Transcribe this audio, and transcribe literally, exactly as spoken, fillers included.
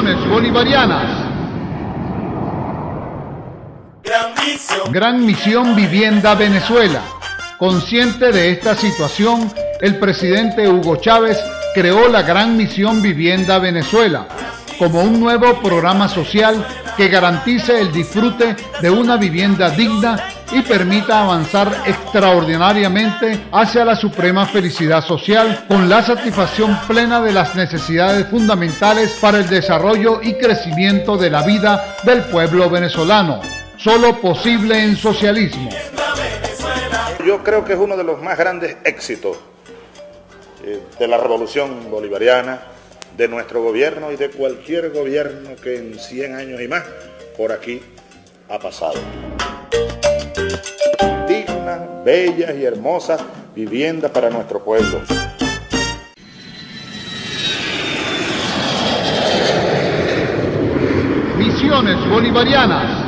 Misiones Bolivarianas. Gran Misión. Gran Misión Vivienda Venezuela. Consciente de esta situación, el presidente Hugo Chávez creó la Gran Misión Vivienda Venezuela como un nuevo programa social que garantice el disfrute de una vivienda digna y permita avanzar extraordinariamente hacia la suprema felicidad social con la satisfacción plena de las necesidades fundamentales para el desarrollo y crecimiento de la vida del pueblo venezolano, solo posible en socialismo. Yo creo que es uno de los más grandes éxitos eh, de la revolución bolivariana, de nuestro gobierno y de cualquier gobierno que en cien años y más por aquí ha pasado. Dignas, bellas y hermosas viviendas para nuestro pueblo. Misiones Bolivarianas.